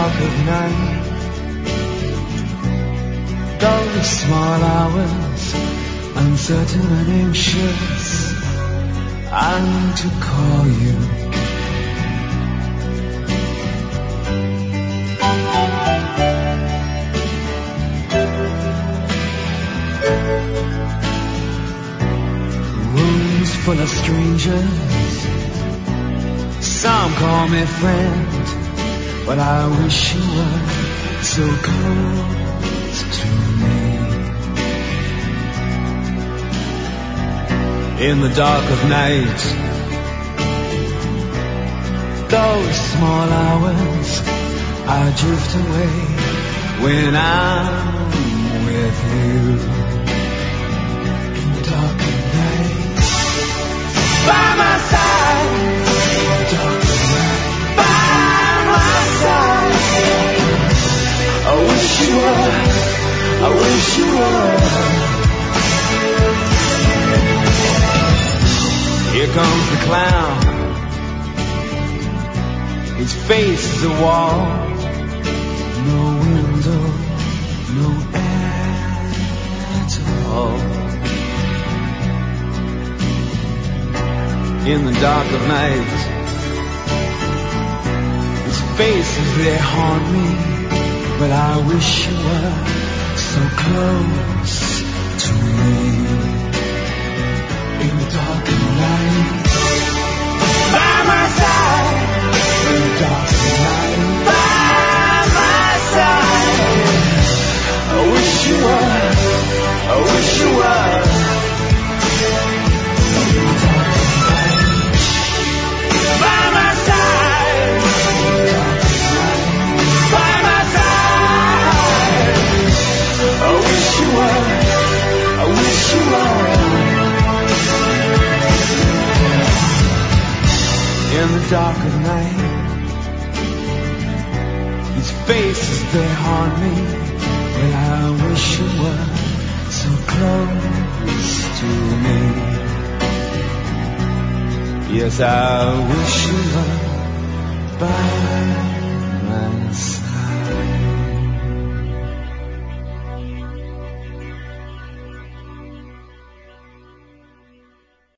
dark of night, those small hours, uncertain and anxious, I need to call you. Rooms full of strangers, some call me friend, but I wish you were so close to me. In the dark of night, those small hours, I drift away when I'm with you. In the dark of night, by my side. In the dark of night, by my side. I wish you were, I wish you were. Here comes the clown, his face is a wall, no window, no air at all. In the dark of night, his faces they haunt me, but I wish you were so close to me. In the dark of night, by my side. In the dark of night, by my side. I wish you were, I wish you were. In the dark of night, by my side. In the dark of night, by my side. I wish you were, I wish you were. In the dark of night, these faces they haunt me, but I wish you were so close to me. Yes, I wish you were by my side.